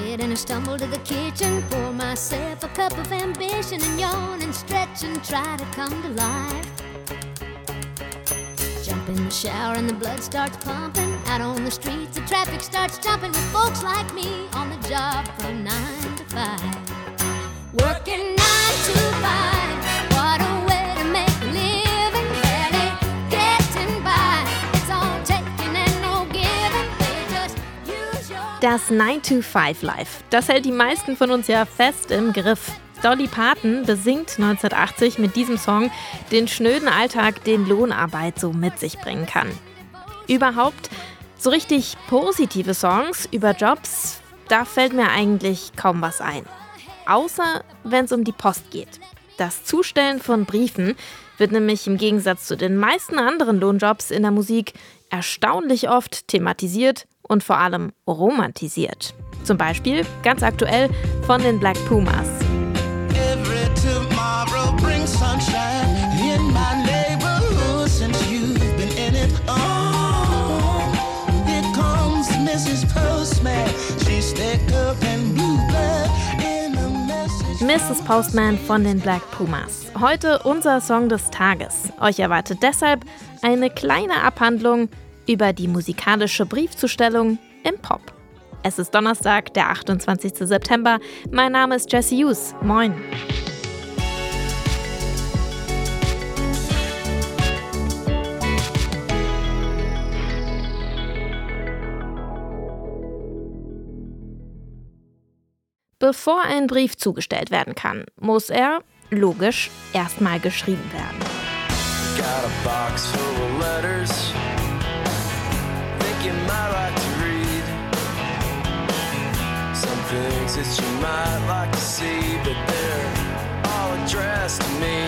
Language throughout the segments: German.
it and I stumble to the kitchen, pour myself a cup of ambition and yawn and stretch and try to come to life. Jump in the shower and the blood starts pumping. Out on the streets the traffic starts jumping with folks like me on the job from 9 to 5. Working 9 to 5, what a way to make a living. Barely getting by, it's all taking and no giving. You just use your... Das 9-to-5-Life, das hält die meisten von uns ja fest im Griff. Dolly Parton besingt 1980 mit diesem Song den schnöden Alltag, den Lohnarbeit so mit sich bringen kann. Überhaupt, so richtig positive Songs über Jobs, da fällt mir eigentlich kaum was ein. Außer wenn es um die Post geht. Das Zustellen von Briefen wird nämlich im Gegensatz zu den meisten anderen Lohnjobs in der Musik erstaunlich oft thematisiert und vor allem romantisiert. Zum Beispiel, ganz aktuell, von den Black Pumas. Tomorrow brings sunshine in my neighborhood since you've been in it. Oh, here comes Mrs. Postman. She's thick up and blue blood in a message. Mrs. Postman von den Black Pumas. Heute unser Song des Tages. Euch erwartet deshalb eine kleine Abhandlung über die musikalische Briefzustellung im Pop. Es ist Donnerstag, der 28. September. Mein Name ist Jessie Hughes. Moin. Bevor ein Brief zugestellt werden kann, muss er, logisch, erstmal geschrieben werden. Got a box full of letters. Think you might like to read. Some things that you might like to see, but they're all addressed to me.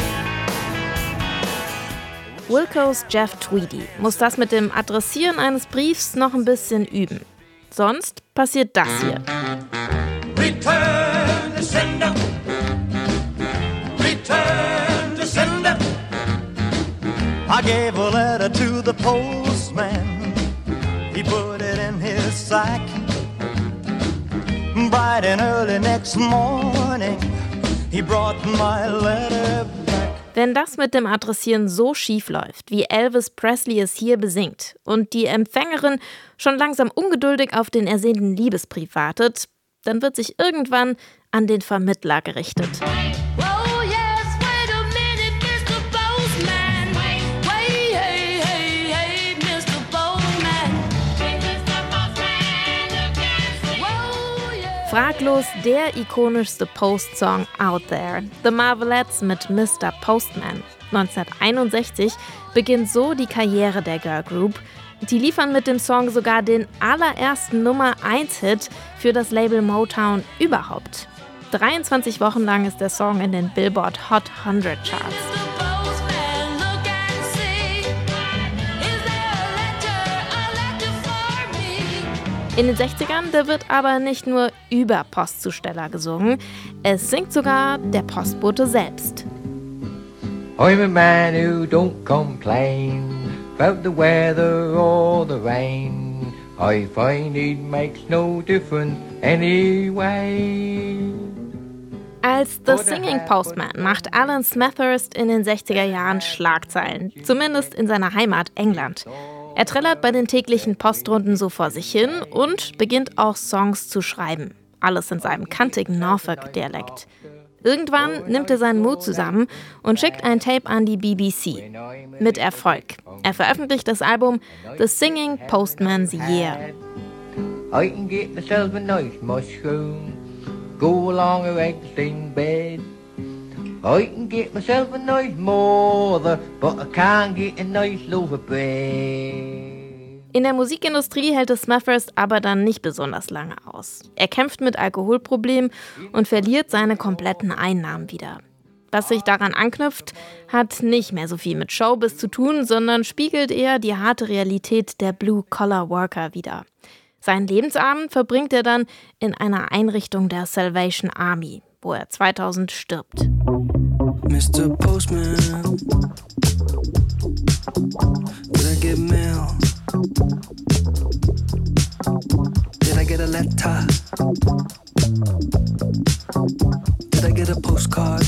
Wilco's Jeff Tweedy muss das mit dem Adressieren eines Briefs noch ein bisschen üben. Sonst passiert das hier. Return to sender. Return to sender. I gave a letter to the postman. He put it in his sack. Bright and early next morning, he brought my letter back. Wenn das mit dem Adressieren so schief läuft, wie Elvis Presley es hier besingt, und die Empfängerin schon langsam ungeduldig auf den ersehnten Liebesbrief wartet, dann wird sich irgendwann an den Vermittler gerichtet. Oh yes, wait a minute, Mr. Postman. Wait, hey, Mr. Postman. Oh yeah. Fraglos der ikonischste Post-Song out there. The Marvelettes mit Mr. Postman. 1961 beginnt so die Karriere der Girl Group. Die liefern mit dem Song sogar den allerersten Nummer-1-Hit für das Label Motown überhaupt. 23 Wochen lang ist der Song in den Billboard Hot 100 Charts. In den 60ern, da wird aber nicht nur über Postzusteller gesungen, es singt sogar der Postbote selbst. I'm a man who don't complain about the weather or the rain. I find it makes no difference anyway. Als The Singing Postman macht Alan Smethurst in den 60er Jahren Schlagzeilen, zumindest in seiner Heimat England. Er trällert bei den täglichen Postrunden so vor sich hin und beginnt auch Songs zu schreiben. Alles in seinem kantigen Norfolk-Dialekt. Irgendwann nimmt er seinen Mut zusammen und schickt ein Tape an die BBC. Mit Erfolg. Er veröffentlicht das Album The Singing Postman's Year. I can get myself a nice mushroom, go along a resting bed. I can get myself a nice mother, but I can't get a nice loaf of bread. In der Musikindustrie hält es Smethurst aber dann nicht besonders lange aus. Er kämpft mit Alkoholproblemen und verliert seine kompletten Einnahmen wieder. Was sich daran anknüpft, hat nicht mehr so viel mit Showbiz zu tun, sondern spiegelt eher die harte Realität der Blue-Collar-Worker wider. Seinen Lebensabend verbringt er dann in einer Einrichtung der Salvation Army, wo er 2000 stirbt. Mr. Postman, did I get mail? Did I get a letter? Did I get a postcard?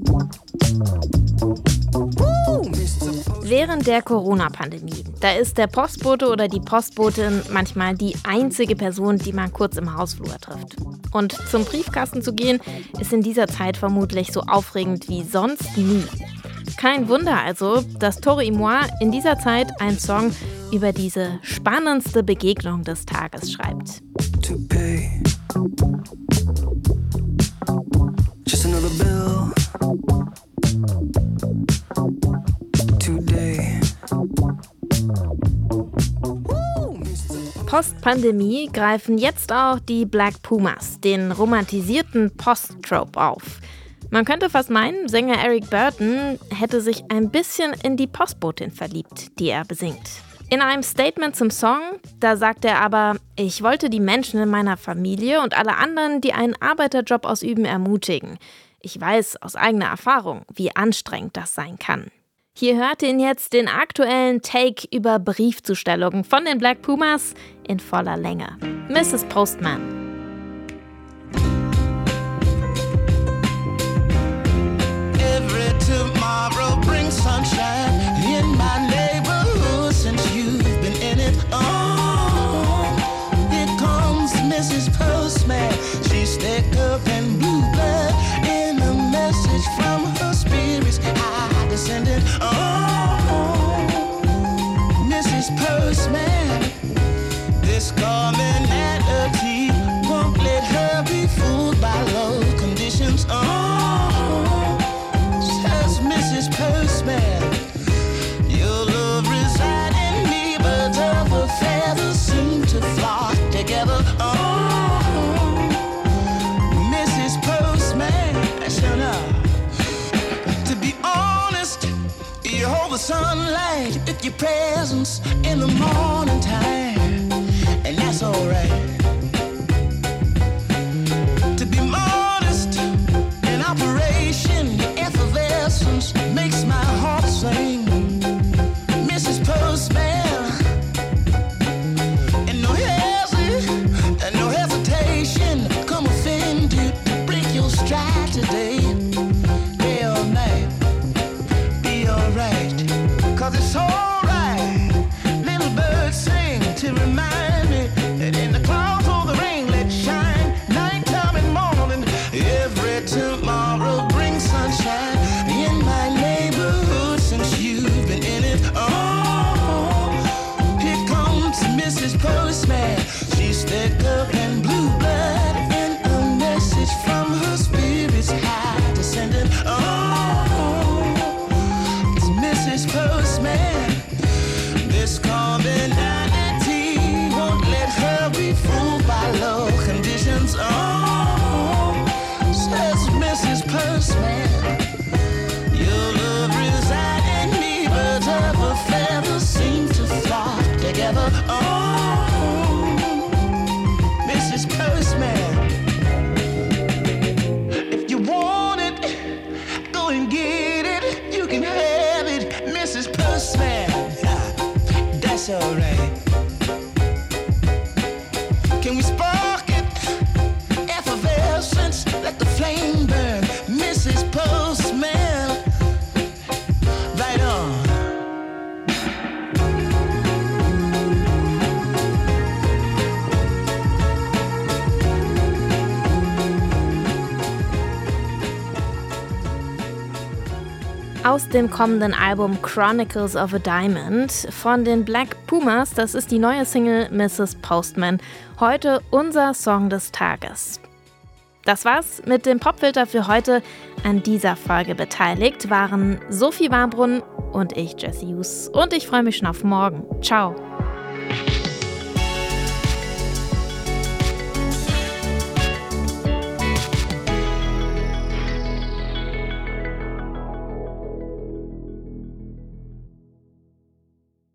Während der Corona-Pandemie, da ist der Postbote oder die Postbotin manchmal die einzige Person, die man kurz im Hausflur trifft. Und zum Briefkasten zu gehen, ist in dieser Zeit vermutlich so aufregend wie sonst nie. Kein Wunder also, dass Tori et moi in dieser Zeit einen Song über diese spannendste Begegnung des Tages schreibt. To pay. Just another bill. Today. Post-Pandemie greifen jetzt auch die Black Pumas, den romantisierten Post-Trope auf. Man könnte fast meinen, Sänger Eric Burdon hätte sich ein bisschen in die Postbotin verliebt, die er besingt. In einem Statement zum Song, da sagt er aber, ich wollte die Menschen in meiner Familie und alle anderen, die einen Arbeiterjob ausüben, ermutigen. Ich weiß aus eigener Erfahrung, wie anstrengend das sein kann. Hier hört ihr jetzt den aktuellen Take über Briefzustellungen von den Black Pumas in voller Länge. Mrs. Postman. Every tomorrow brings sunshine in my neighborhood since you've been in it. Oh, here comes Mrs. Postman. She's thick up in blue blood in a message from her spirits. I descended. Oh, Mrs. Postman, this commonality won't let her be fooled by low conditions. Oh, says Mrs. Postman, your love reside in me, but other feathers seem to flock together. Oh, Mrs. Postman, shut up. To be honest, you hold the sunlight with your presence in the morning time, and that's alright. To be modest in operation, your effervescence makes my heart sing. Mrs. Postman, and no hesitation, come offended to break your stride today. Day or night, be alright, 'cause it's alright. Little birds sing to remind me that in the clouds or the rain, let shine. Nighttime and morning, every tomorrow brings sunshine in my neighborhood since you've been in it. Oh, here comes Mrs. Postman. She's thick up in blue blood and a message from her spirits high descending. Oh, it's Mrs. Postman. This commonality won't let her be fooled by low conditions. Oh, says Mrs. Postman, your love reside in me, but other feathers seem to flock together. Oh, Mrs. Postman, if you want it, go and get it. You can have it, Mrs. Postman. That's alright. Can we spark it? Effervescence, let the flame burn. Mrs. Postman, right on. Aus dem kommenden Album Chronicles of a Diamond von den Black Pumas, das ist die neue Single Mrs. Postman. Heute unser Song des Tages. Das war's mit dem Popfilter für heute. An dieser Folge beteiligt waren Sophie Warmbrunn und ich, Jessie Hughes. Und ich freue mich schon auf morgen. Ciao.